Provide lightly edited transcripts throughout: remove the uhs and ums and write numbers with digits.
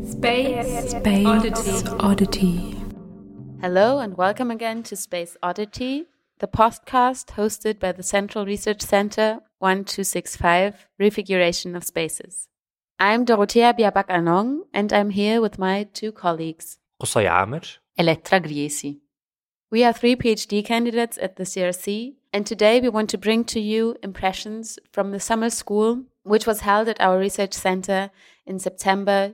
Space Oddity. Hello and welcome again to Space Oddity, the podcast hosted by the Central Research Center 1265, Refiguration of Spaces. I'm Dorothea Biabak-Anong and I'm here with my two colleagues. Qusay Amir. Elettra Griesi. We are three PhD candidates at the CRC, and today we want to bring to you impressions from the summer school, which was held at our research center in September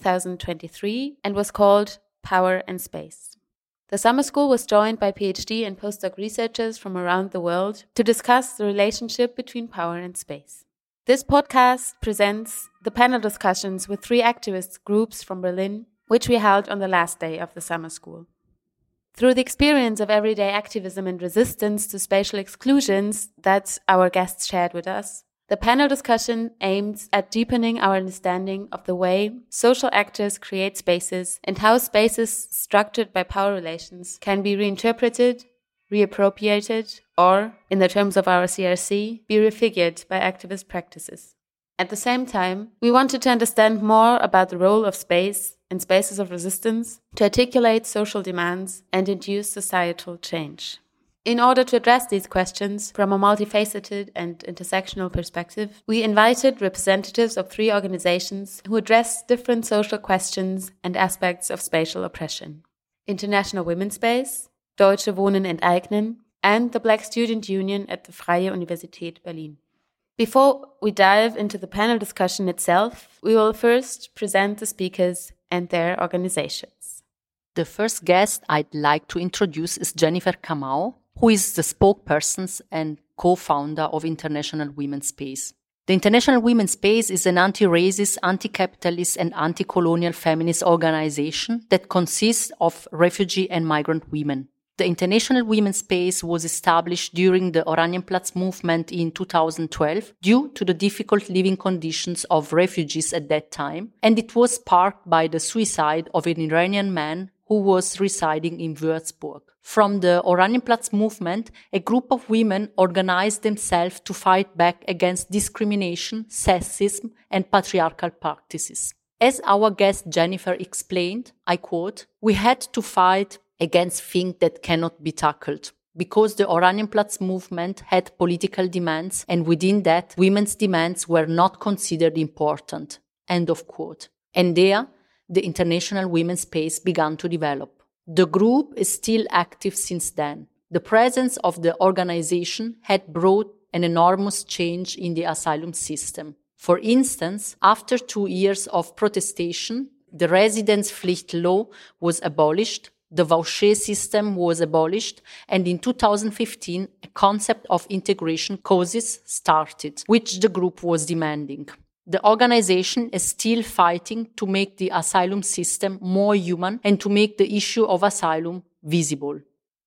2023 and was called Power and Space. The summer school was joined by PhD and postdoc researchers from around the world to discuss the relationship between power and space. This podcast presents the panel discussions with three activist groups from Berlin, which we held on the last day of the summer school. Through the experience of everyday activism and resistance to spatial exclusions that our guests shared with us, the panel discussion aims at deepening our understanding of the way social actors create spaces and how spaces structured by power relations can be reinterpreted, reappropriated, or, in the terms of our CRC, be refigured by activist practices. At the same time, we wanted to understand more about the role of space and spaces of resistance to articulate social demands and induce societal change. In order to address these questions from a multifaceted and intersectional perspective, we invited representatives of three organizations who address different social questions and aspects of spatial oppression: International Women's Space, Deutsche Wohnen Enteignen, and the Black Student Union at the Freie Universität Berlin. Before we dive into the panel discussion itself, we will first present the speakers and their organizations. The first guest I'd like to introduce is Jennifer Kamau, who is the spokesperson and co-founder of International Women's Space. The International Women's Space is an anti-racist, anti-capitalist and anti-colonial feminist organization that consists of refugee and migrant women. The International Women's Space was established during the Oranienplatz movement in 2012 due to the difficult living conditions of refugees at that time, and it was sparked by the suicide of an Iranian man who was residing in Würzburg. From the Oranienplatz movement, a group of women organized themselves to fight back against discrimination, sexism, and patriarchal practices. As our guest Jennifer explained, I quote, "We had to fight against things that cannot be tackled, because the Oranienplatz movement had political demands, and within that, women's demands were not considered important." End of quote. And there, the International Women's Space began to develop. The group is still active since then. The presence of the organization had brought an enormous change in the asylum system. For instance, after 2 years of protestation, the Residenzpflicht law was abolished, the voucher system was abolished, and in 2015, a concept of integration causes started, which the group was demanding. The organization is still fighting to make the asylum system more human and to make the issue of asylum visible.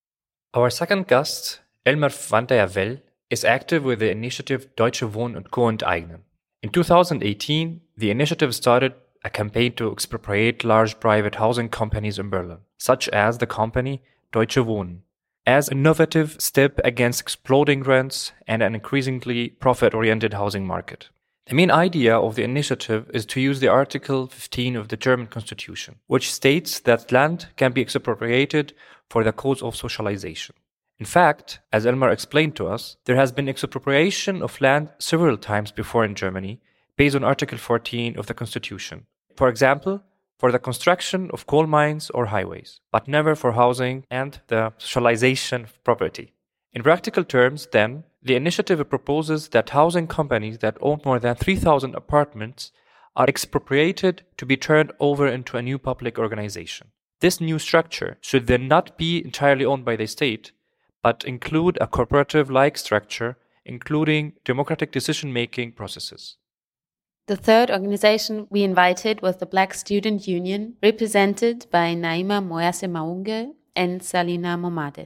Our second guest, Elmer van der Wel, is active with the initiative Deutsche Wohnen und Co. Enteignen. In 2018, the initiative started a campaign to expropriate large private housing companies in Berlin, such as the company Deutsche Wohnen, as an innovative step against exploding rents and an increasingly profit-oriented housing market. The main idea of the initiative is to use the Article 15 of the German Constitution, which states that land can be expropriated for the cause of socialization. In fact, as Elmar explained to us, there has been expropriation of land several times before in Germany, based on Article 14 of the Constitution. For example, for the construction of coal mines or highways, but never for housing and the socialization of property. In practical terms, then, the initiative proposes that housing companies that own more than 3,000 apartments are expropriated to be turned over into a new public organization. This new structure should then not be entirely owned by the state, but include a cooperative-like structure, including democratic decision-making processes. The third organization we invited was the Black Student Union, represented by Naima Moyase Maunge and Salina Momade.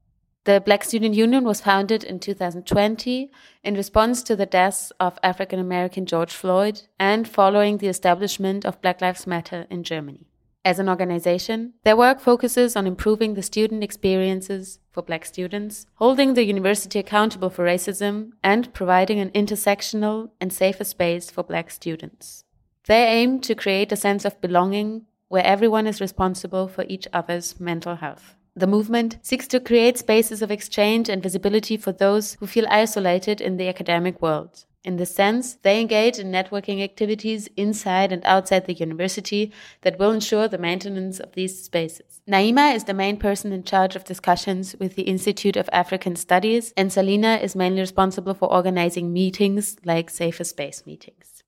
The Black Student Union was founded in 2020 in response to the deaths of African-American George Floyd and following the establishment of Black Lives Matter in Germany. As an organization, their work focuses on improving the student experiences for Black students, holding the university accountable for racism, and providing an intersectional and safer space for Black students. They aim to create a sense of belonging where everyone is responsible for each other's mental health. The movement seeks to create spaces of exchange and visibility for those who feel isolated in the academic world. In this sense, they engage in networking activities inside and outside the university that will ensure the maintenance of these spaces. Naima is the main person in charge of discussions with the Institute of African Studies, and Salina is mainly responsible for organizing meetings like Safer Space meetings.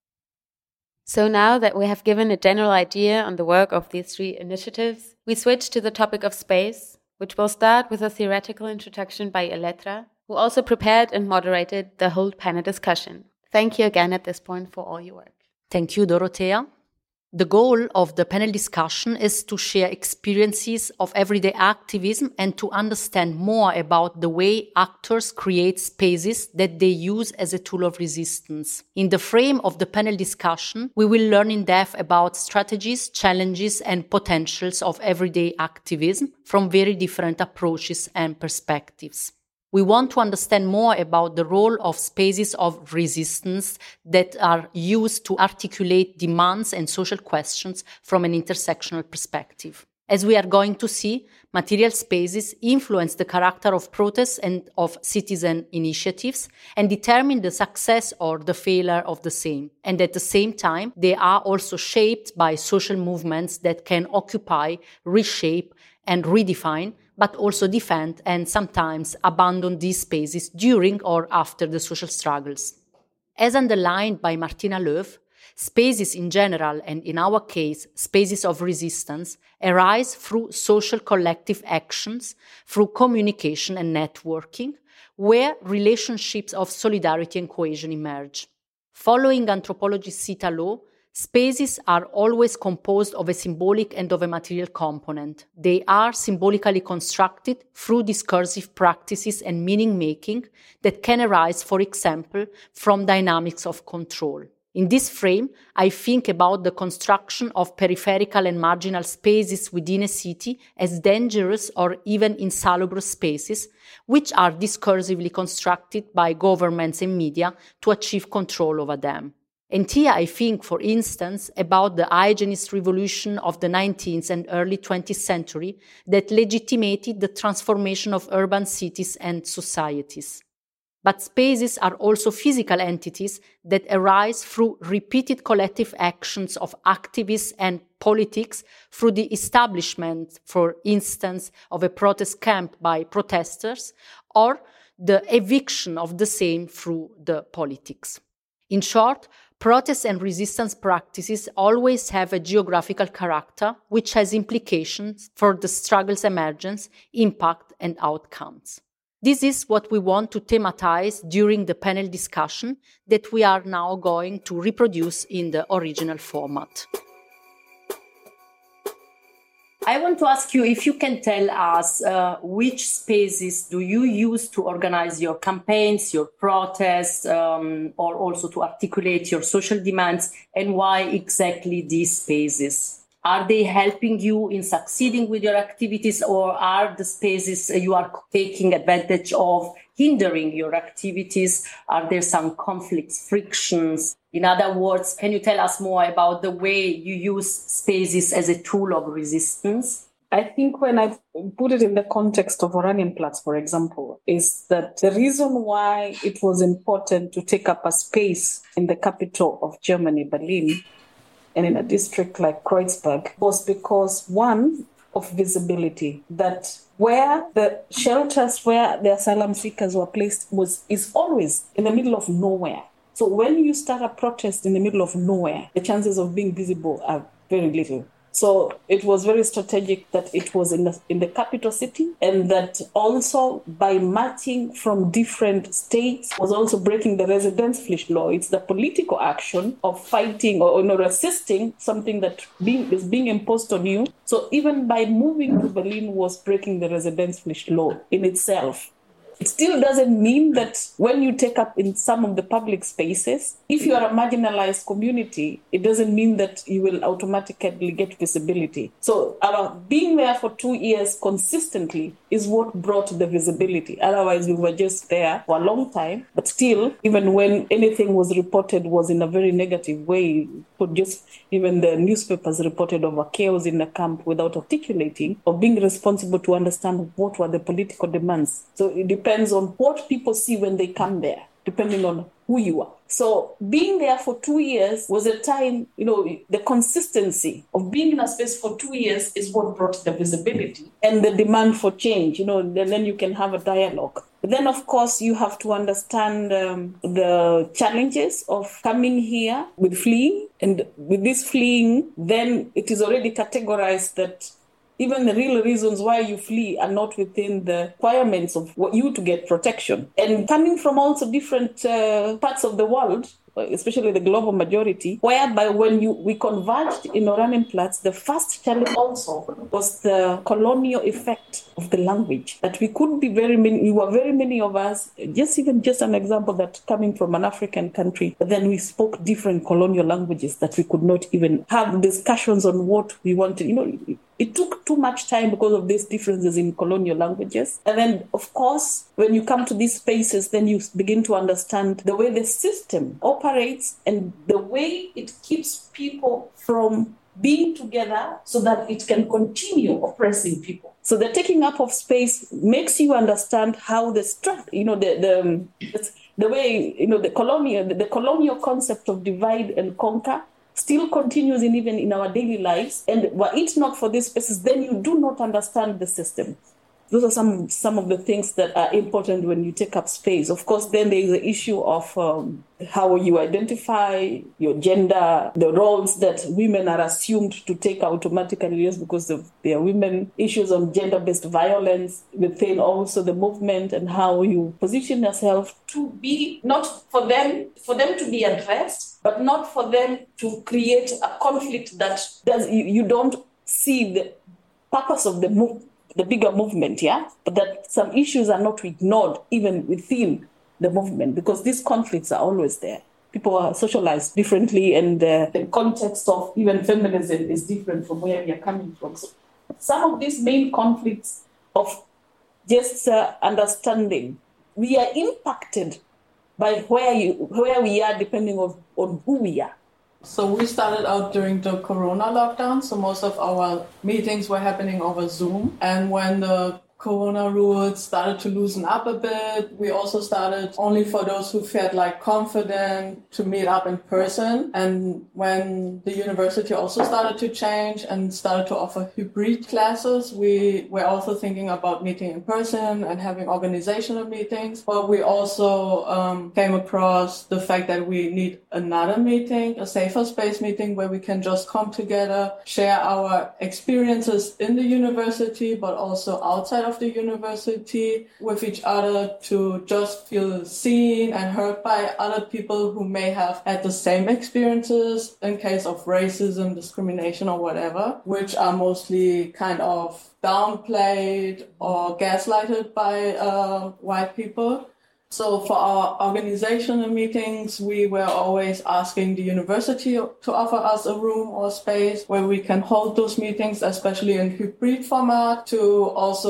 So now that we have given a general idea on the work of these three initiatives, we switch to the topic of space, which will start with a theoretical introduction by Elettra, who also prepared and moderated the whole panel discussion. Thank you again at this point for all your work. Thank you, Dorothea. The goal of the panel discussion is to share experiences of everyday activism and to understand more about the way actors create spaces that they use as a tool of resistance. In the frame of the panel discussion, we will learn in depth about strategies, challenges, and potentials of everyday activism from very different approaches and perspectives. We want to understand more about the role of spaces of resistance that are used to articulate demands and social questions from an intersectional perspective. As we are going to see, material spaces influence the character of protests and of citizen initiatives and determine the success or the failure of the same. And at the same time, they are also shaped by social movements that can occupy, reshape, and redefine, but also defend and sometimes abandon these spaces during or after the social struggles. As underlined by Martina Löw, spaces in general, and in our case, spaces of resistance, arise through social collective actions, through communication and networking, where relationships of solidarity and cohesion emerge. Following anthropologist Sita Lo, spaces are always composed of a symbolic and of a material component. They are symbolically constructed through discursive practices and meaning-making that can arise, for example, from dynamics of control. In this frame, I think about the construction of peripheral and marginal spaces within a city as dangerous or even insalubre spaces, which are discursively constructed by governments and media to achieve control over them. And here I think, for instance, about the hygienist revolution of the 19th and early 20th century that legitimated the transformation of urban cities and societies. But spaces are also physical entities that arise through repeated collective actions of activists and politics through the establishment, for instance, of a protest camp by protesters, or the eviction of the same through the politics. In short, protest and resistance practices always have a geographical character, which has implications for the struggle's emergence, impact, and outcomes. This is what we want to thematize during the panel discussion that we are now going to reproduce in the original format. I want to ask you if you can tell us which spaces do you use to organize your campaigns, your protests, or also to articulate your social demands, and why exactly these spaces? Are they helping you in succeeding with your activities, or are the spaces you are taking advantage of hindering your activities? Are there some conflicts, frictions? In other words, can you tell us more about the way you use spaces as a tool of resistance? I think when I put it in the context of Oranienplatz, for example, is that the reason why it was important to take up a space in the capital of Germany, Berlin, and in a district like Kreuzberg, was because, one, of visibility, that where the shelters where the asylum seekers were placed is always in the middle of nowhere. So when you start a protest in the middle of nowhere, the chances of being visible are very little. So it was very strategic that it was in the capital city, and that also by marching from different states was also breaking the Residenzpflicht law. It's the political action of fighting or resisting something that is being imposed on you. So even by moving to Berlin was breaking the Residenzpflicht law in itself. It still doesn't mean that when you take up in some of the public spaces, if you are a marginalized community, it doesn't mean that you will automatically get visibility. So being there for 2 years consistently is what brought the visibility. Otherwise, we were just there for a long time. But still, even when anything was reported was in a very negative way, could just, even the newspapers reported over chaos in the camp without articulating or being responsible to understand what were the political demands. So it depends on what people see when they come there, depending on who you are. So being there for 2 years was a time, the consistency of being in a space for 2 years is what brought the visibility and the demand for change, then you can have a dialogue. But then, of course, you have to understand the challenges of coming here with fleeing. And with this fleeing, then it is already categorized that even the real reasons why you flee are not within the requirements of you to get protection. And coming from also different parts of the world, especially the global majority, whereby when we converged in Oranienplatz, the first challenge also was the colonial effect of the language. That we were very many of us, just an example that coming from an African country, but then we spoke different colonial languages that we could not even have discussions on what we wanted. It took too much time because of these differences in colonial languages. And then, of course, when you come to these spaces, then you begin to understand the way the system operates and the way it keeps people from being together so that it can continue oppressing people. So the taking up of space makes you understand how the way, the colonial concept of divide and conquer still continues even in our daily lives. And were it not for these spaces, then you do not understand the system. Those are some of the things that are important when you take up space. Of course, then there is the issue of how you identify your gender, the roles that women are assumed to take automatically just because they are women, issues on gender-based violence within also the movement, and how you position yourself to be, not for them to be addressed, but not for them to create a conflict that you don't see the purpose of the bigger movement, but that some issues are not ignored even within the movement, because these conflicts are always there. People are socialized differently, and the context of even feminism is different from where we are coming from. So some of these main conflicts of just understanding, we are impacted by where we are depending on who we are. So we started out during the Corona lockdown, so most of our meetings were happening over Zoom. And when the Corona rules started to loosen up a bit, we also started only for those who felt confident to meet up in person. And when the university also started to change and started to offer hybrid classes, we were also thinking about meeting in person and having organizational meetings. But we also came across the fact that we need another meeting, a safer space meeting, where we can just come together, share our experiences in the university, but also outside of the university with each other, to just feel seen and heard by other people who may have had the same experiences in case of racism, discrimination, or whatever, which are mostly kind of downplayed or gaslighted by white people. So for our organizational meetings, we were always asking the university to offer us a room or space where we can hold those meetings, especially in hybrid format, to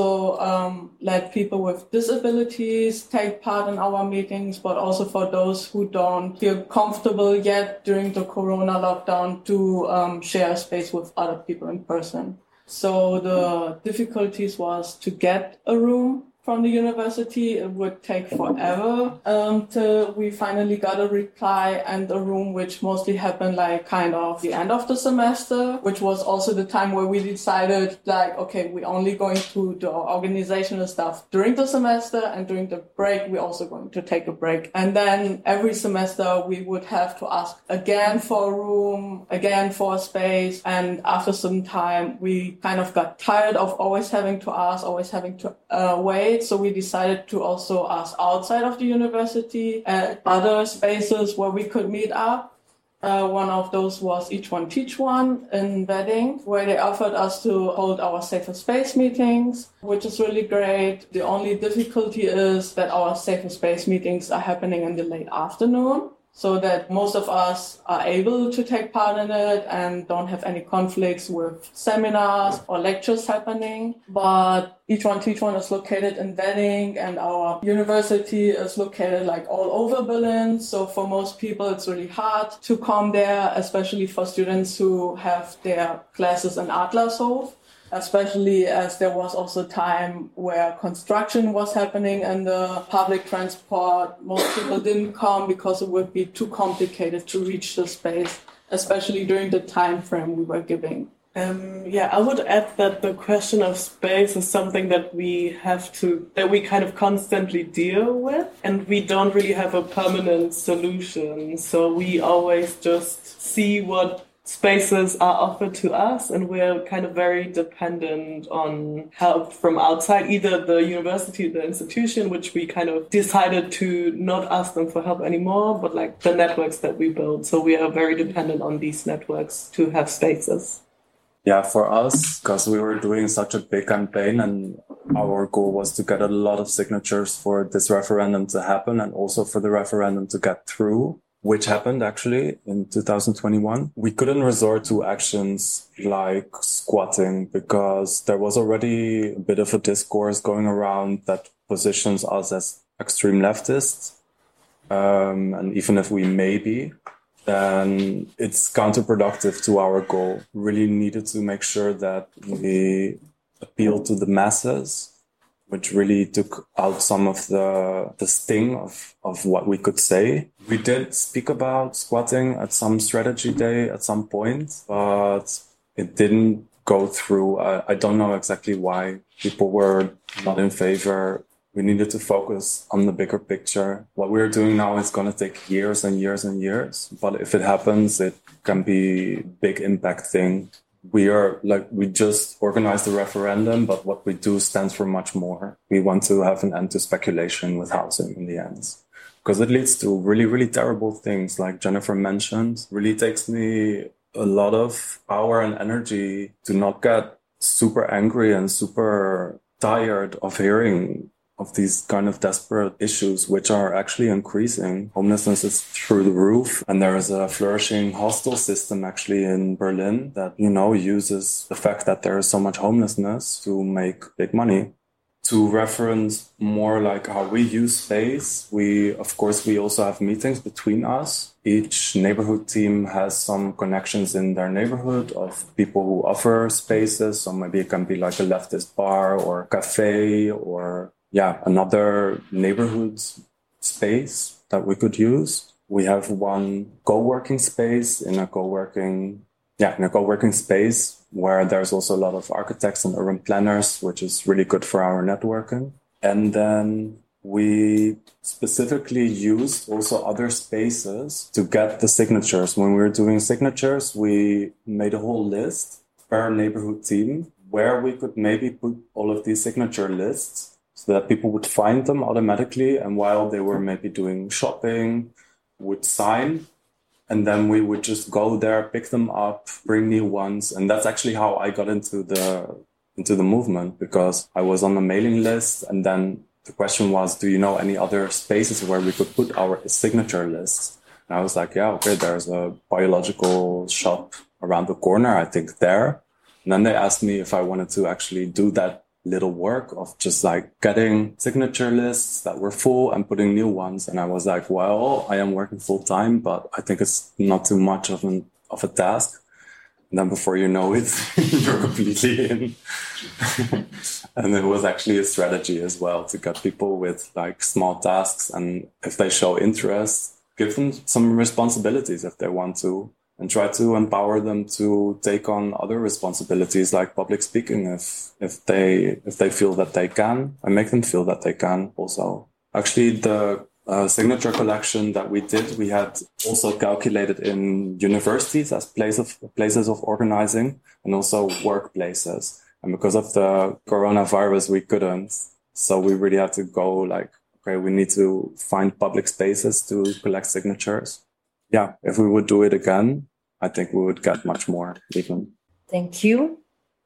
also let people with disabilities take part in our meetings, but also for those who don't feel comfortable yet during the Corona lockdown to share space with other people in person. So the difficulties was to get a room from the university. It would take forever till we finally got a reply and a room, which mostly happened kind of the end of the semester, which was also the time where we decided okay, we're only going to do our organizational stuff during the semester, and during the break we're also going to take a break. And then every semester we would have to ask again for a room, again for a space, and after some time we kind of got tired of always having to ask, always having to wait. So we decided to also ask outside of the university at other spaces where we could meet up. One of those was Each One Teach One in Wedding, where they offered us to hold our safer space meetings, which is really great. The only difficulty is that our safer space meetings are happening in the late afternoon. so that most of us are able to take part in it and don't have any conflicts with seminars or lectures happening. But each one is located in Wedding, and our university is located like all over Berlin. So for most people, it's really hard to come there, especially for students who have their classes in Adlershof. Especially as there was also time where construction was happening and the public transport. Most people didn't come because it would be too complicated to reach the space, especially during the time frame we were giving. I would add that the question of space is something that we kind of constantly deal with, and we don't really have a permanent solution. So we always just see what spaces are offered to us, and we're kind of very dependent on help from outside, either the university, the institution, which we kind of decided to not ask them for help anymore, but like the networks that we build. So we are very dependent on these networks to have spaces. Yeah, for us, because we were doing such a big campaign and our goal was to get a lot of signatures for this referendum to happen and also for the referendum to get through, which happened actually in 2021. We couldn't resort to actions like squatting because there was already a bit of a discourse going around that positions us as extreme leftists. And even if we may be, then it's counterproductive to our goal. Really needed to make sure that we appeal to the masses, which really took out some of the sting of what we could say. We did speak about squatting at some strategy day at some point, but it didn't go through. I don't know exactly why people were not in favor. We needed to focus on the bigger picture. What we're doing now is going to take years and years and years, but if it happens, it can be a big impact thing. We just organized the referendum, but what we do stands for much more. We want to have an end to speculation with housing in the end, because it leads to really, really terrible things like Jennifer mentioned. Really takes me a lot of power and energy to not get super angry and super tired of hearing of these kind of desperate issues, which are actually increasing. Homelessness is through the roof, and there is a flourishing hostel system actually in Berlin that, uses the fact that there is so much homelessness to make big money. To reference more like how we use space, we also have meetings between us. Each neighborhood team has some connections in their neighborhood of people who offer spaces. So maybe it can be like a leftist bar or cafe or another neighborhood space that we could use. We have one co-working space in a co-working space where there's also a lot of architects and urban planners, which is really good for our networking. And then we specifically used also other spaces to get the signatures. When we were doing signatures, we made a whole list per neighborhood team where we could maybe put all of these signature lists so that people would find them automatically, and while they were maybe doing shopping, would sign, and then we would just go there, pick them up, bring new ones. And that's actually how I got into the movement, because I was on the mailing list, and then the question was, do you know any other spaces where we could put our signature lists? And I was like, there's a biological shop around the corner, I think there. And then they asked me if I wanted to actually do that little work of just like getting signature lists that were full and putting new ones. And I was like, well, I am working full time, but I think it's not too much of a task. And then before you know it, you're completely in. And it was actually a strategy as well to get people with like small tasks. And if they show interest, give them some responsibilities if they want to, and try to empower them to take on other responsibilities like public speaking if they feel that they can, and make them feel that they can also. Actually, the signature collection that we did, we had also calculated in universities as places of organizing and also workplaces. And because of the coronavirus, we couldn't. So we really had to go we need to find public spaces to collect signatures. If we would do it again, I think we would get much more even. Thank you.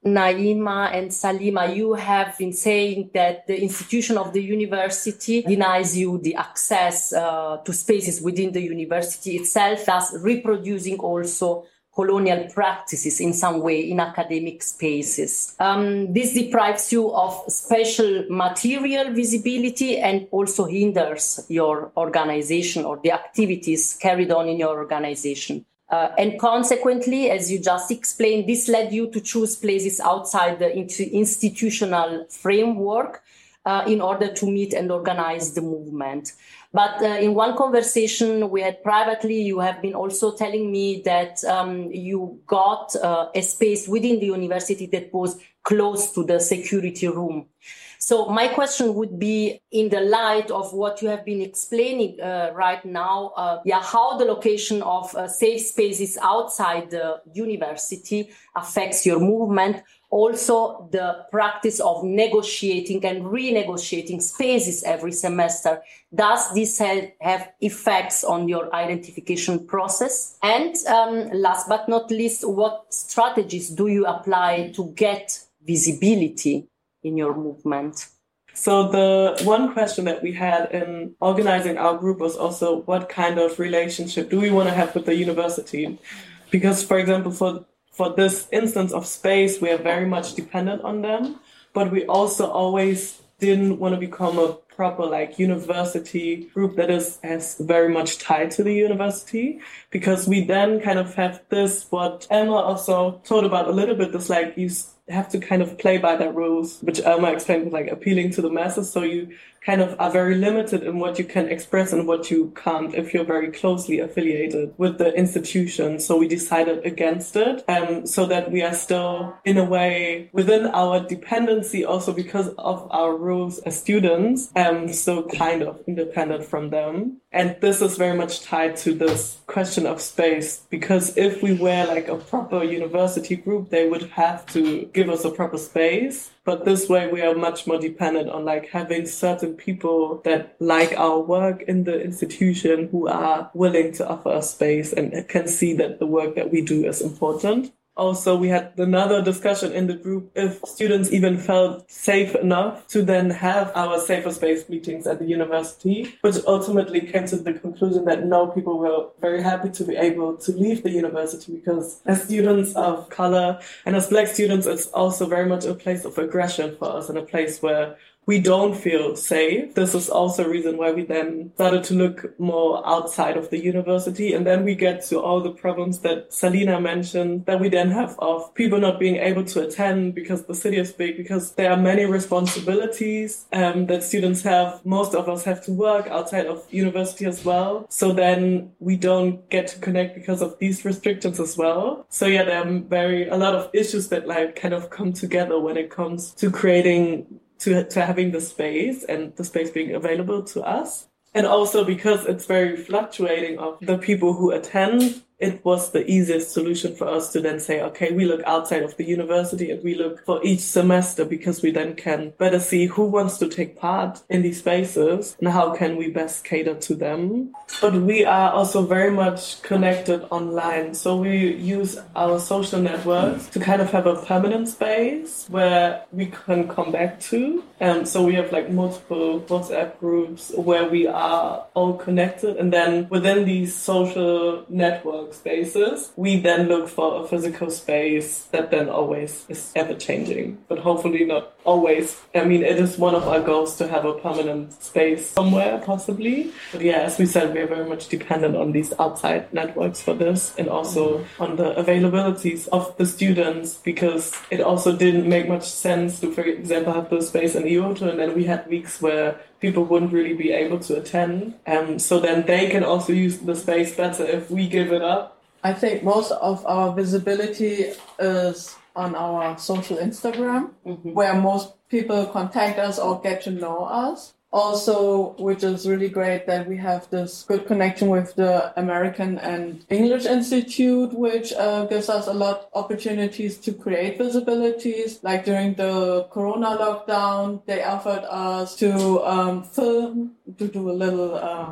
Naima and Salima, you have been saying that the institution of the university denies you the access to spaces within the university itself, thus reproducing also colonial practices in some way in academic spaces. This deprives you of special material visibility and also hinders your organization or the activities carried on in your organization. And consequently, as you just explained, this led you to choose places outside the institutional framework in order to meet and organize the movement. But in one conversation we had privately, you have been also telling me that you got a space within the university that was close to the security room. So my question would be, in the light of what you have been explaining right now, how the location of safe spaces outside the university affects your movement, also the practice of negotiating and renegotiating spaces every semester. Does this have effects on your identification process? And last but not least, what strategies do you apply to get visibility in your movement? So the one question that we had in organizing our group was also, what kind of relationship do we want to have with the university? Because, for example, for this instance of space, we are very much dependent on them, but we also always didn't want to become a proper university group that is as very much tied to the university, because we then kind of have this, what Elma also told about a little bit, this you have to kind of play by their rules, which Elma explained was appealing to the masses. So you kind of are very limited in what you can express and what you can't if you're very closely affiliated with the institution. So we decided against it, so that we are still in a way within our dependency, also because of our rules as students, so kind of independent from them. And this is very much tied to this question of space, because if we were a proper university group, they would have to give us a proper space. But this way we are much more dependent on having certain people that like our work in the institution, who are willing to offer us space and can see that the work that we do is important. Also, we had another discussion in the group if students even felt safe enough to then have our safer space meetings at the university, which ultimately came to the conclusion that no, people were very happy to be able to leave the university, because as students of color and as Black students, it's also very much a place of aggression for us and a place where we don't feel safe. This is also a reason why we then started to look more outside of the university. And then we get to all the problems that Salina mentioned, that we then have of people not being able to attend because the city is big, because there are many responsibilities that students have. Most of us have to work outside of university as well. So then we don't get to connect because of these restrictions as well. So yeah, there are a lot of issues that kind of come together when it comes to creating to having the space and the space being available to us. And also because it's very fluctuating of the people who attend, it was the easiest solution for us to then say, okay, we look outside of the university and we look for each semester, because we then can better see who wants to take part in these spaces and how can we best cater to them. But we are also very much connected online. So we use our social networks to kind of have a permanent space where we can come back to. So we have multiple WhatsApp groups where we are all connected. And then within these social networks, spaces, we then look for a physical space that then always is ever changing, but hopefully not always. I mean, it is one of our goals to have a permanent space somewhere, possibly. But yeah, as we said, we are very much dependent on these outside networks for this, and also on the availabilities of the students, because it also didn't make much sense to, for example, have the space in Kyoto, and then we had weeks where people wouldn't really be able to attend. So then they can also use the space better if we give it up. I think most of our visibility is on our social Instagram, where most people contact us or get to know us. Also, which is really great, that we have this good connection with the American and English Institute, which gives us a lot of opportunities to create visibilities. Like during the Corona lockdown, they offered us to film, to do a little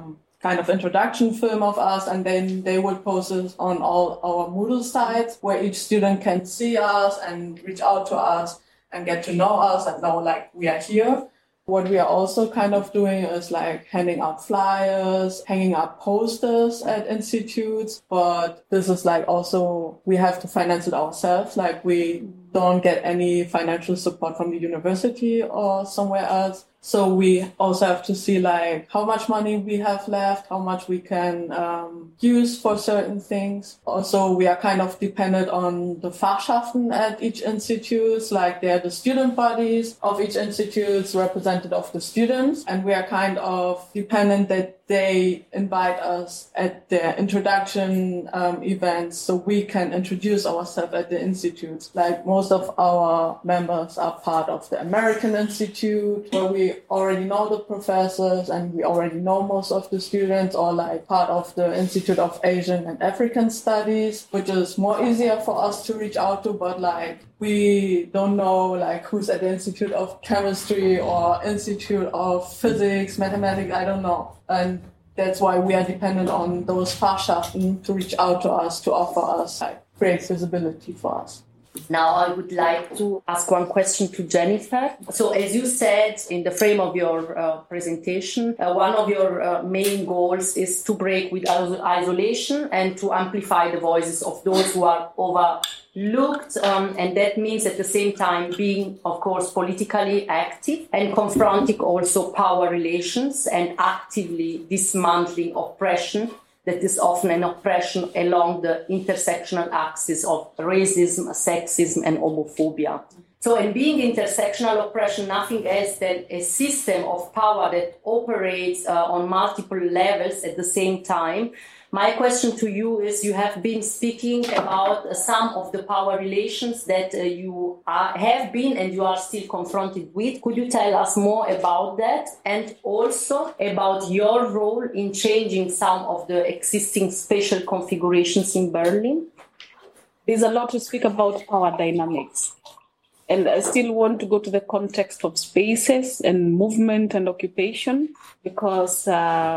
kind of introduction film of us, and then they would post it on all our Moodle sites where each student can see us and reach out to us and get to know us and know like we are here. What we are also kind of doing is like handing out flyers, hanging up posters at institutes, but this is like also, we have to finance it ourselves. Like we don't get any financial support from the university or somewhere else. So we also have to see like how much money we have left, how much we can use for certain things. Also, we are kind of dependent on the Fachschaften at each institute, like they're the student bodies of each institute, representative of the students. And we are kind of dependent that they invite us at their introduction events so we can introduce ourselves at the institutes. Like most of our members are part of the American Institute, where we already know the professors and we already know most of the students, or like part of the Institute of Asian and African Studies, which is more easier for us to reach out to, but like we don't know like who's at the Institute of Chemistry or Institute of Physics, Mathematics, I don't know. And that's why we are dependent on those Fachschaften to reach out to us, to offer us like great visibility for us. Now I would like to ask one question to Jennifer. So as you said in the frame of your presentation, one of your main goals is to break with isolation and to amplify the voices of those who are overlooked. And that means at the same time being, of course, politically active and confronting also power relations and actively dismantling oppression. That is often an oppression along the intersectional axis of racism, sexism, and homophobia. So in being intersectional oppression, nothing else than a system of power that operates on multiple levels at the same time. My question to you is, you have been speaking about some of the power relations that you have been and you are still confronted with. Could you tell us more about that, and also about your role in changing some of the existing spatial configurations in Berlin? There's a lot to speak about power dynamics. And I still want to go to the context of spaces and movement and occupation, because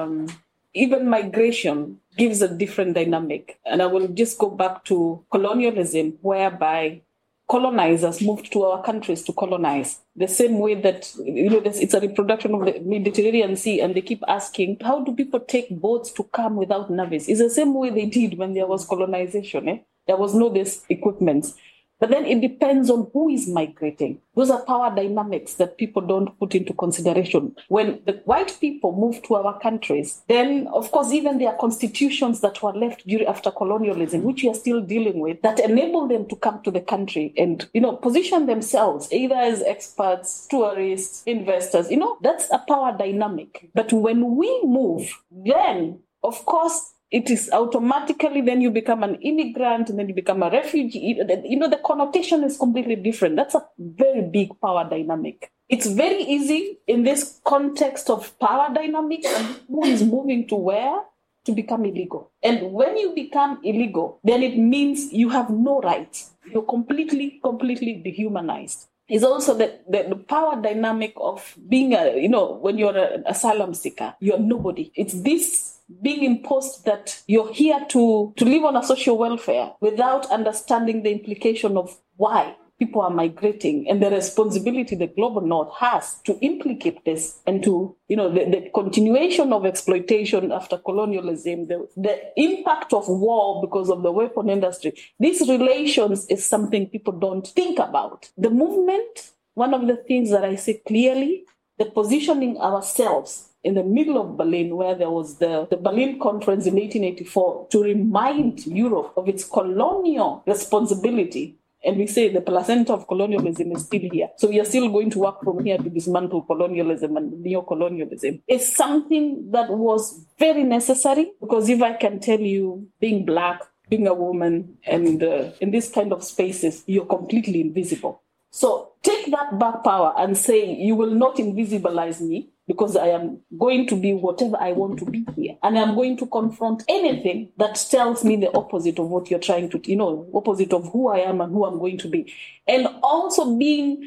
even migration gives a different dynamic. And I will just go back to colonialism, whereby colonizers moved to our countries to colonize. The same way that, it's a reproduction of the Mediterranean Sea, and they keep asking, how do people take boats to come without navies? It's the same way they did when there was colonization. There was no this equipment. But then it depends on who is migrating. Those are power dynamics that people don't put into consideration. When the white people moved to our countries, then, of course, even there are constitutions that were left after colonialism, which we are still dealing with, that enable them to come to the country and, position themselves either as experts, tourists, investors. That's a power dynamic. But when we move, then, of course, it is automatically, then you become an immigrant and then you become a refugee. The connotation is completely different. That's a very big power dynamic. It's very easy in this context of power dynamics and who is moving to where to become illegal. And when you become illegal, then it means you have no rights. You're completely dehumanized. It's also the power dynamic of being when you're an asylum seeker, you're nobody. It's this being imposed that you're here to live on a social welfare without understanding the implication of why people are migrating and the responsibility the global north has to implicate this and to, the continuation of exploitation after colonialism, the impact of war because of the weapon industry. These relations is something people don't think about. The movement, one of the things that I say clearly, the positioning ourselves in the middle of Berlin, where there was the Berlin Conference in 1884 to remind Europe of its colonial responsibility. And we say the placenta of colonialism is still here. So we are still going to work from here to dismantle colonialism and neo-colonialism. It's something that was very necessary, because if I can tell you, being Black, being a woman, and in this kind of spaces, you're completely invisible. So take that back power and say, you will not invisibilize me, because I am going to be whatever I want to be here. And I'm going to confront anything that tells me the opposite of what you're trying to, opposite of who I am and who I'm going to be. And also being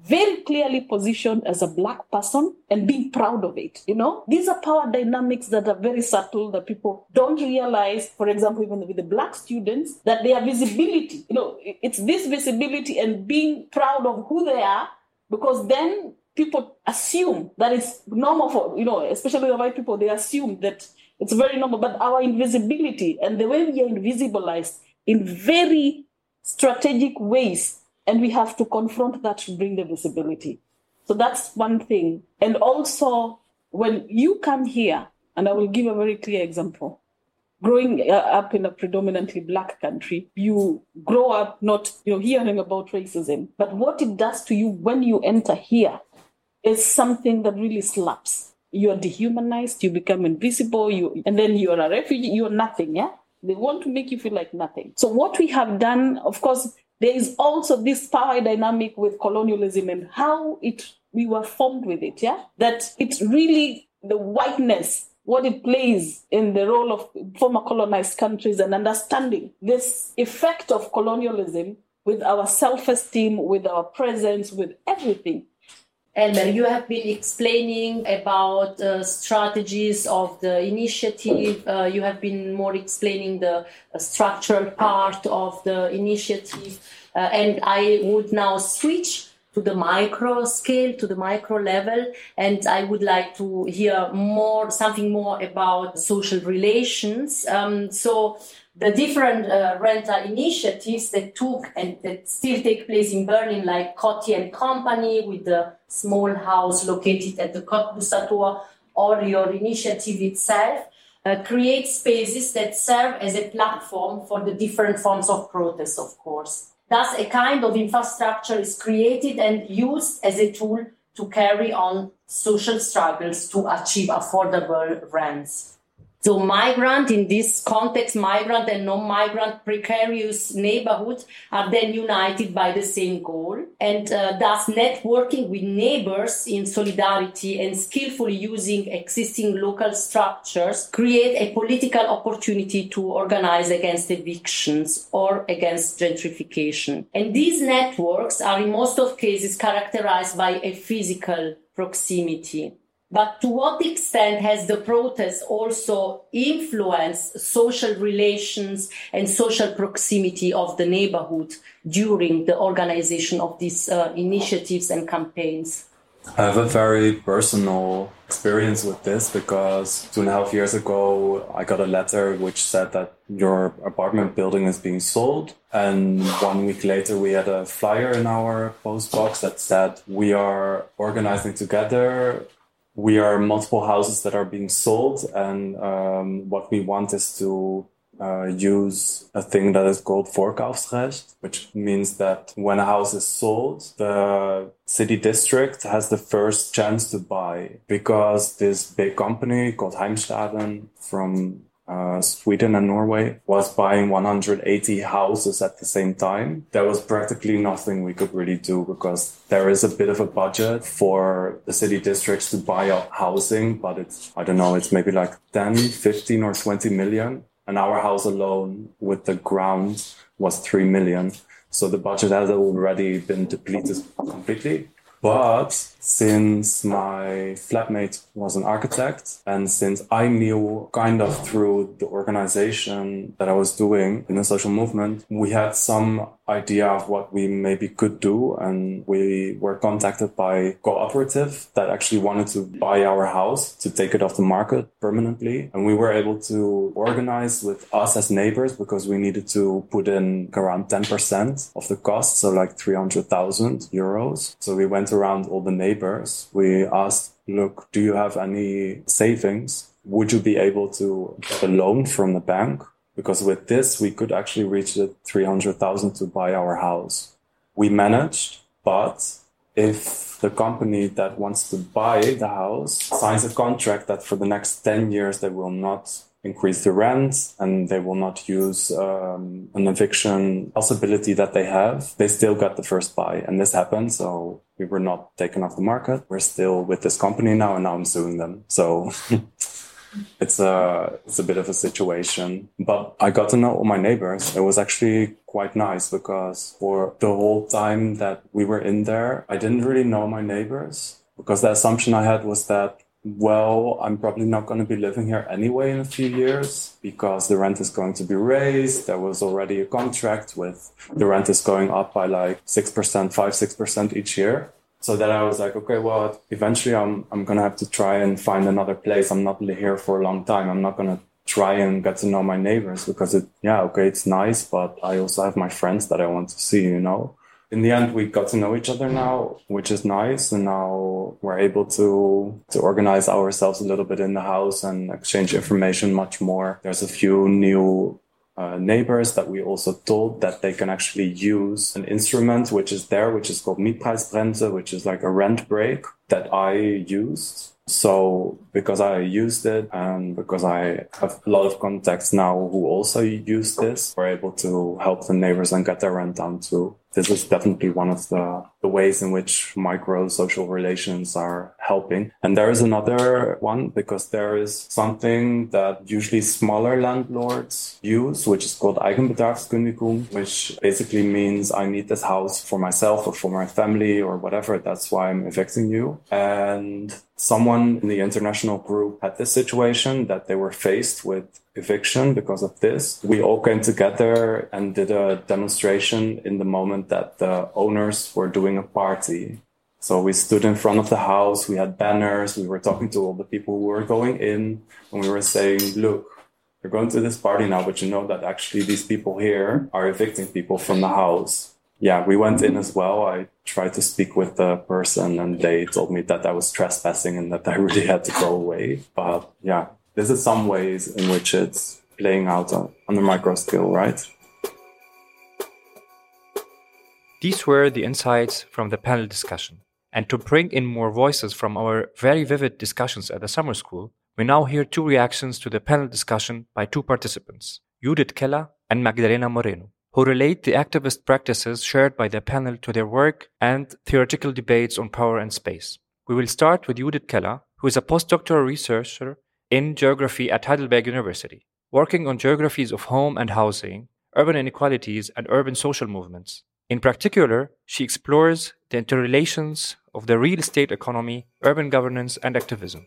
very clearly positioned as a Black person and being proud of it. These are power dynamics that are very subtle that people don't realize. For example, even with the Black students, that their visibility, it's this visibility and being proud of who they are, because then people assume that it's normal for, especially the white people, they assume that it's very normal. But our invisibility and the way we are invisibilized in very strategic ways, and we have to confront that to bring the visibility. So that's one thing. And also, when you come here, and I will give a very clear example, growing up in a predominantly Black country, you grow up not hearing about racism, but what it does to you when you enter here is something that really slaps. You're dehumanized, you become invisible, and then you're a refugee, you're nothing, yeah? They want to make you feel like nothing. So what we have done, of course, there is also this power dynamic with colonialism and how we were formed with it, yeah? That it's really the whiteness, what it plays in the role of former colonized countries, and understanding this effect of colonialism with our self-esteem, with our presence, with everything. Elmer, you have been explaining about strategies of the initiative. You have been more explaining the structural part of the initiative. And I would now switch to the micro scale, to the micro level. And I would like to hear something more about social relations. So the different rental initiatives that took and that still take place in Berlin, like Coty and Company with the small house located at the Cottbusser, or your initiative itself, create spaces that serve as a platform for the different forms of protest, of course. Thus, a kind of infrastructure is created and used as a tool to carry on social struggles to achieve affordable rents. So migrant, in this context, migrant and non-migrant precarious neighborhoods are then united by the same goal, and thus networking with neighbors in solidarity and skillfully using existing local structures create a political opportunity to organize against evictions or against gentrification. And these networks are in most of cases characterized by a physical proximity. But to what extent has the protest also influenced social relations and social proximity of the neighborhood during the organization of these initiatives and campaigns? I have a very personal experience with this because 2.5 years ago, I got a letter which said that your apartment building is being sold. And 1 week later, we had a flyer in our post box that said, we are organizing together. We are multiple houses that are being sold, and what we want is to use a thing that is called Vorkaufsrecht, which means that when a house is sold, the city district has the first chance to buy, because this big company called Heimstaden from Sweden and Norway was buying 180 houses at the same time. There was practically nothing we could really do because there is a bit of a budget for the city districts to buy up housing, but it's maybe like 10, 15 or 20 million. And our house alone with the ground was 3 million. So the budget has already been depleted completely. But since my flatmate was an architect, and since I knew kind of through the organization that I was doing in the social movement, we had some idea of what we maybe could do. And we were contacted by a cooperative that actually wanted to buy our house to take it off the market permanently. And we were able to organize with us as neighbors because we needed to put in around 10% of the cost, so like 300,000 euros. So we went around all the neighbors. We asked, look, do you have any savings? Would you be able to get a loan from the bank? Because with this, we could actually reach the 300,000 to buy our house. We managed, but if the company that wants to buy the house signs a contract that for the next 10 years, they will not increase the rent and they will not use an eviction possibility that they have, they still got the first buy. And this happened. So we were not taken off the market. We're still with this company now, and now I'm suing them. So it's a bit of a situation. But I got to know all my neighbors. It was actually quite nice because for the whole time that we were in there, I didn't really know my neighbors because the assumption I had was that, well, I'm probably not going to be living here anyway in a few years because the rent is going to be raised. There was already a contract with the rent is going up by like 6% each year. So then I was like, okay, well, eventually I'm going to have to try and find another place. I'm not here for a long time. I'm not going to try and get to know my neighbors because it's nice, but I also have my friends that I want to see, In the end, we got to know each other now, which is nice. And now we're able to organize ourselves a little bit in the house and exchange information much more. There's a few new neighbors that we also told that they can actually use an instrument which is called Mietpreisbremse, which is like a rent break that I used. So because I used it and because I have a lot of contacts now who also use this, we're able to help the neighbors and get their rent down too. This is definitely one of the ways in which micro social relations are helping. And there is another one because there is something that usually smaller landlords use, which is called Eigenbedarfskündigung, which basically means I need this house for myself or for my family or whatever. That's why I'm evicting you. And someone in the international group had this situation that they were faced with eviction because of this. We all came together and did a demonstration in the moment that the owners were doing a party. So we stood in front of the house, we had banners, we were talking to all the people who were going in, and we were saying, look, you're going to this party now, but you know that actually these people here are evicting people from the house. Yeah, we went in as well. I tried to speak with the person and they told me that I was trespassing and that I really had to go away. But yeah, this is some ways in which it's playing out on the micro scale, right? These were the insights from the panel discussion. And to bring in more voices from our very vivid discussions at the summer school, we now hear two reactions to the panel discussion by two participants, Judith Keller and Magdalena Moreno, who relate the activist practices shared by the panel to their work and theoretical debates on power and space. We will start with Judith Keller, who is a postdoctoral researcher in geography at Heidelberg University, working on geographies of home and housing, urban inequalities, and urban social movements. In particular, she explores the interrelations of the real estate economy, urban governance, and activism.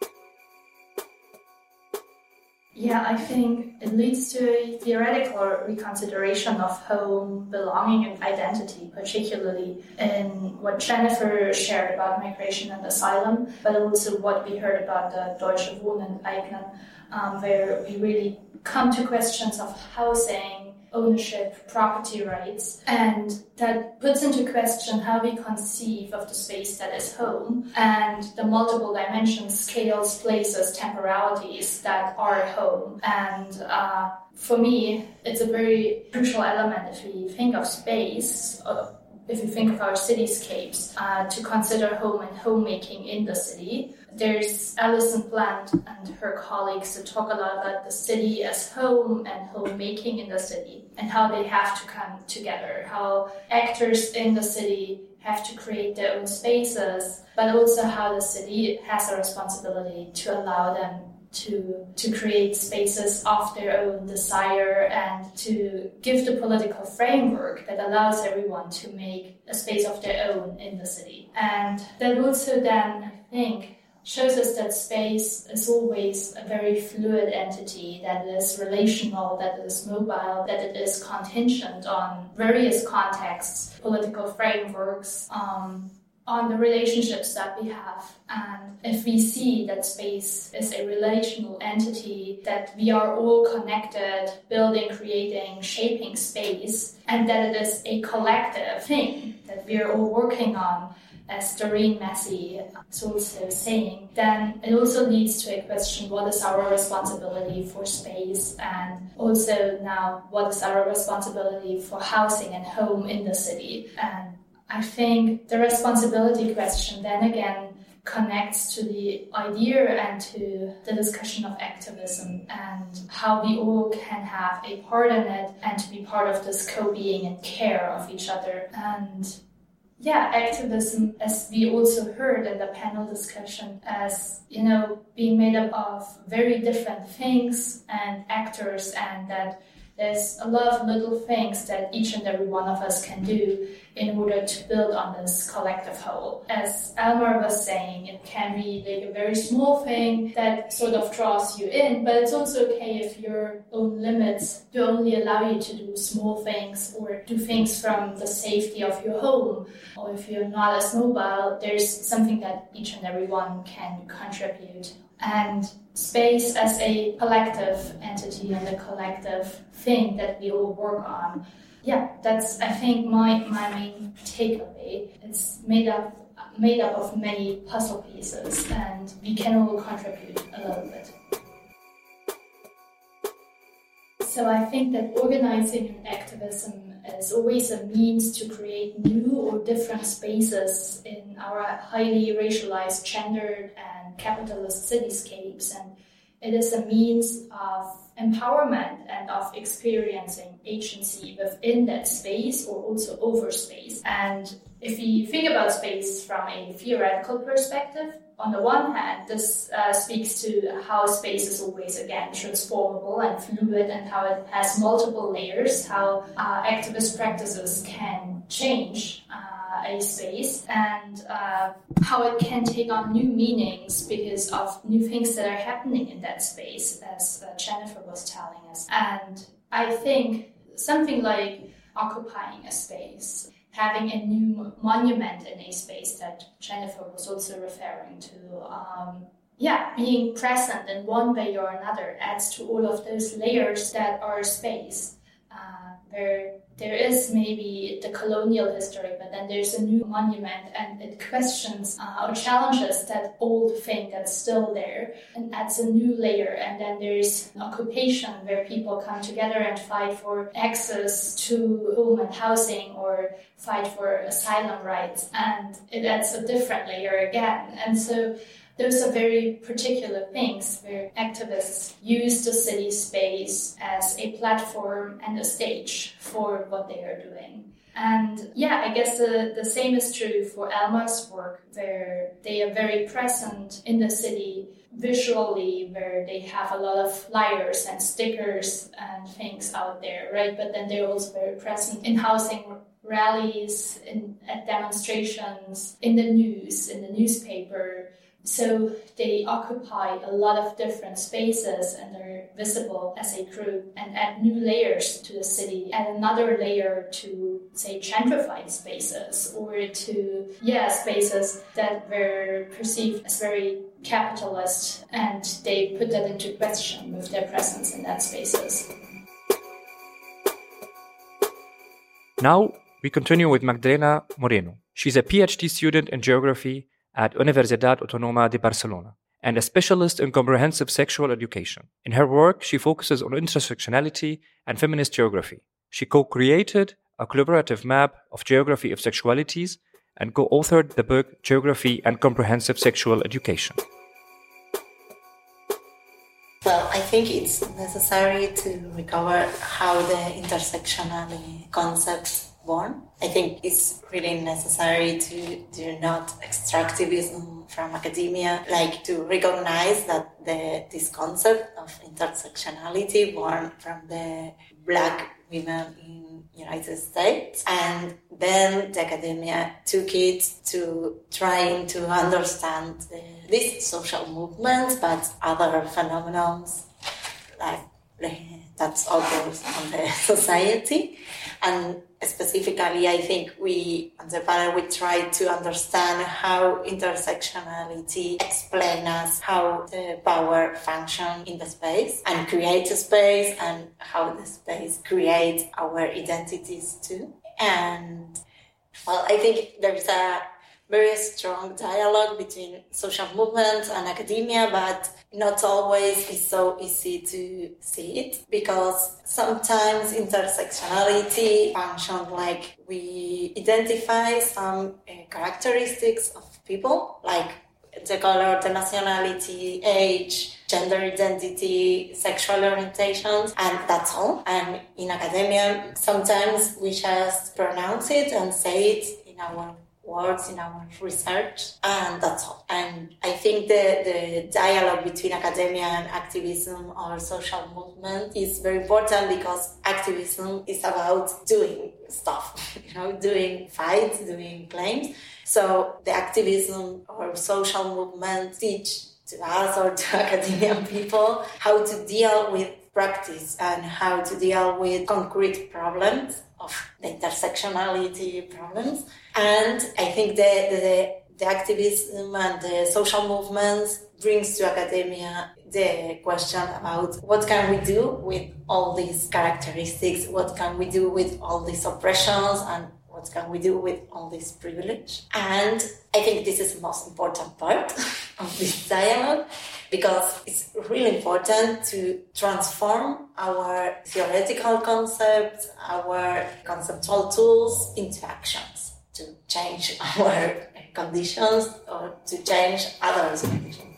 Yeah, I think it leads to a theoretical reconsideration of home, belonging, and identity, particularly in what Jennifer shared about migration and asylum, but also what we heard about the Deutsche Wohnen Eignen, where we really come to questions of housing, ownership, property rights, and that puts into question how we conceive of the space that is home and the multiple dimensions, scales, places, temporalities that are home. And for me, it's a very crucial element if we think of space, if you think of our cityscapes, to consider home and homemaking in the city. There's Alison Plant and her colleagues that talk a lot about the city as home and homemaking in the city and how they have to come together, how actors in the city have to create their own spaces, but also how the city has a responsibility to allow them to create spaces of their own desire and to give the political framework that allows everyone to make a space of their own in the city. And that also then, I think, shows us that space is always a very fluid entity, that it is relational, that it is mobile, that it is contingent on various contexts, political frameworks, on the relationships that we have. And if we see that space is a relational entity, that we are all connected, building, creating, shaping space, and that it is a collective thing that we are all working on, as Doreen Massey is also saying, then it also leads to a question, what is our responsibility for space? And also now, what is our responsibility for housing and home in the city? And I think the responsibility question then again connects to the idea and to the discussion of activism and how we all can have a part in it and to be part of this co-being and care of each other. And activism, as we also heard in the panel discussion, as, being made up of very different things and actors, and that there's a lot of little things that each and every one of us can do in order to build on this collective whole. As Elmar was saying, it can be like a very small thing that sort of draws you in, but it's also okay if your own limits do only allow you to do small things or do things from the safety of your home. Or if you're not as mobile, there's something that each and every one can contribute. And space as a collective entity and a collective thing that we all work on. That's, I think, my main takeaway. It's made up of many puzzle pieces, and we can all contribute a little bit. So I think that organizing and activism is always a means to create new or different spaces in our highly racialized, gendered, and capitalist cityscapes, and it is a means of empowerment and of experiencing agency within that space or also over space. And if you think about space from a theoretical perspective, on the one hand, this speaks to how space is always, again, transformable and fluid, and how it has multiple layers, how activist practices can change a space, and how it can take on new meanings because of new things that are happening in that space, as Jennifer was telling us. And I think something like occupying a space, having a new monument in a space that Jennifer was also referring to, being present in one way or another adds to all of those layers that are space, where there is maybe the colonial history, but then there's a new monument, and it questions or challenges that old thing that's still there and adds a new layer. And then there's occupation, where people come together and fight for access to home and housing or fight for asylum rights, and it adds a different layer again. And so those are very particular things where activists use the city space as a platform and a stage for what they are doing. And I guess the same is true for Elmar's work, where they are very present in the city visually, where they have a lot of flyers and stickers and things out there, right? But then they're also very present in housing rallies, at demonstrations, in the news, in the newspaper. So they occupy a lot of different spaces, and they're visible as a group and add new layers to the city, add another layer to, say, gentrified spaces, or to, spaces that were perceived as very capitalist, and they put that into question with their presence in that spaces. Now we continue with Magdalena Moreno. She's a PhD student in geography at Universidad Autónoma de Barcelona and a specialist in comprehensive sexual education. In her work, she focuses on intersectionality and feminist geography. She co-created a collaborative map of geography of sexualities and co-authored the book Geography and Comprehensive Sexual Education. Well, I think it's necessary to recover how the intersectionality concept born. I think it's really necessary to do not extractivism from academia, like to recognize that this concept of intersectionality born from the Black women in United States, and then the academia took it to trying to understand these social movements, but other phenomena like that's occurs on the society. And specifically, I think on the panel, we try to understand how intersectionality explains us how the power functions in the space and creates a space, and how the space creates our identities too. And well, I think there is a very strong dialogue between social movements and academia, but not always is so easy to see it, because sometimes intersectionality functions like we identify some characteristics of people, like the color, the nationality, age, gender identity, sexual orientations, and that's all. And in academia, sometimes we just pronounce it and say it in our works, in our research, and that's all. And I think the dialogue between academia and activism or social movement is very important, because activism is about doing stuff, doing fights, doing claims. So the activism or social movement teach to us or to academia people how to deal with practice and how to deal with concrete problems of the intersectionality problems. And I think the activism and the social movements brings to academia the question about what can we do with all these characteristics, what can we do with all these oppressions, and what can we do with all this privilege. And I think this is the most important part of this dialogue, because it's really important to transform our theoretical concepts, our conceptual tools into actions to change our conditions or to change others' conditions.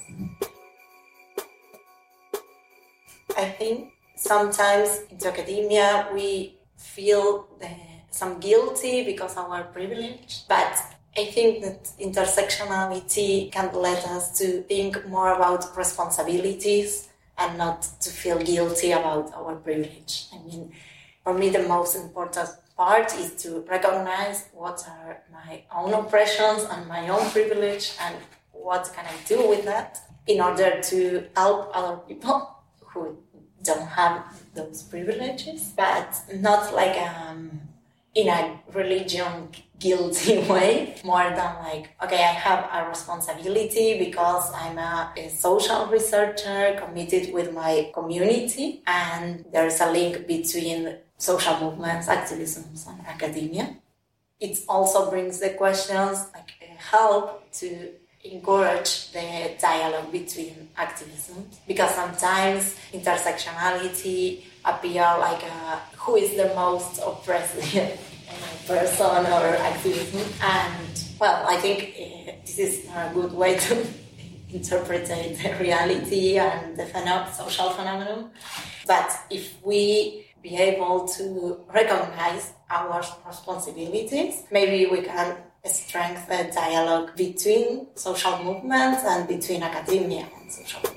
I think sometimes into academia we feel some guilty because of our privilege, but I think that intersectionality can let us to think more about responsibilities and not to feel guilty about our privilege. I mean, for me, the most important part is to recognize what are my own oppressions and my own privilege and what can I do with that in order to help other people who don't have those privileges, but not like in a religion guilty way, more than like, okay, I have a responsibility because I'm a social researcher committed with my community, and there's a link between social movements, activisms, and academia. It also brings the questions like help to encourage the dialogue between activisms, because sometimes intersectionality appear like who is the most oppressed person or activism, and well, I think this is a good way to interpret the reality and the social phenomenon. But if we be able to recognize our responsibilities, maybe we can strengthen dialogue between social movements and between academia and social movements.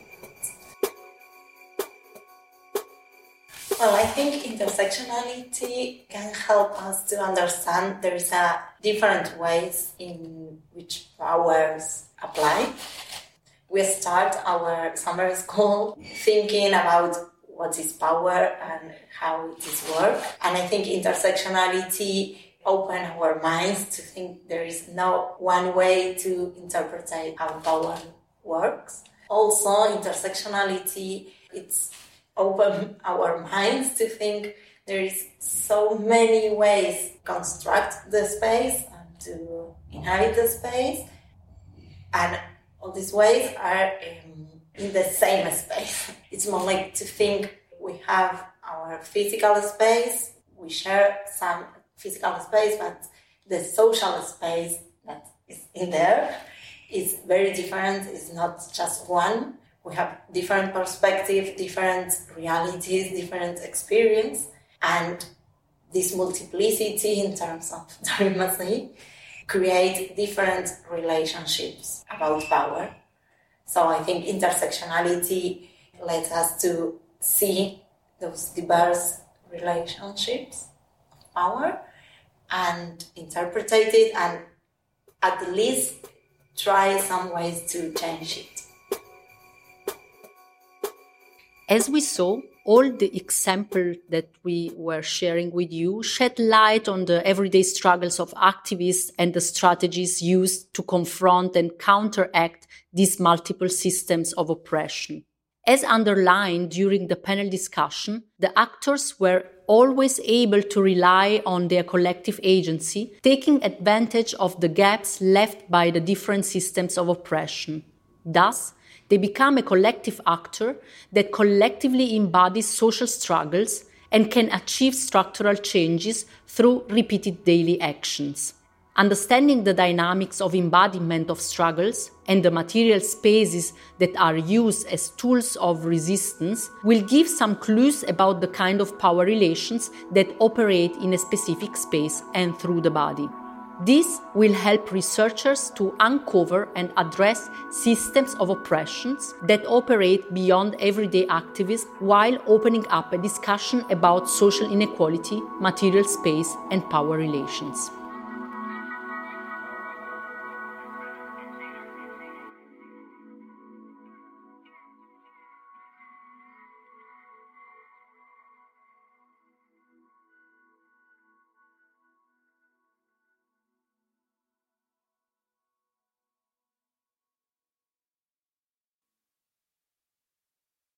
Well, I think intersectionality can help us to understand there is different ways in which powers apply. We start our summer school thinking about what is power and how it is work. And I think intersectionality open our minds to think there is no one way to interpret how power works. Also, intersectionality, it's open our minds to think there is so many ways to construct the space and to inhabit the space, and all these ways are in the same space. It's more like to think we have our physical space, we share some physical space, but the social space that is in there is very different. It's not just one. We have different perspectives, different realities, different experience, and this multiplicity in terms of diplomacy create different relationships about power. So I think intersectionality lets us to see those diverse relationships of power and interpret it, and at least try some ways to change it. As we saw, all the examples that we were sharing with you shed light on the everyday struggles of activists and the strategies used to confront and counteract these multiple systems of oppression. As underlined during the panel discussion, the actors were always able to rely on their collective agency, taking advantage of the gaps left by the different systems of oppression. Thus, they become a collective actor that collectively embodies social struggles and can achieve structural changes through repeated daily actions. Understanding the dynamics of embodiment of struggles and the material spaces that are used as tools of resistance will give some clues about the kind of power relations that operate in a specific space and through the body. This will help researchers to uncover and address systems of oppressions that operate beyond everyday activism while opening up a discussion about social inequality, material space, and power relations.